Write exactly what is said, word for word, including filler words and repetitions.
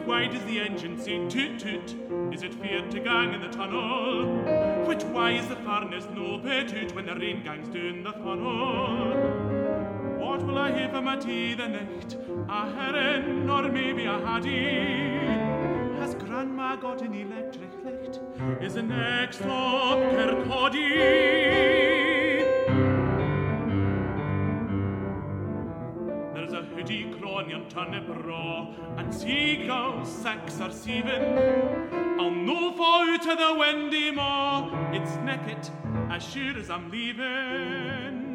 why does the engine say toot toot? Is it feared to gang in the tunnel? Which why is the furnace no toot when the rain gangs down the funnel? What will I have for my tea the night? A herring or maybe a haddie? Has Grandma got an electric light? Is the next stop Kirkcaldy? There's a hoodie cronion turnip raw, and seagulls six or seven. I'll no fall out of the windy maw. It's naked as sure as I'm leaving.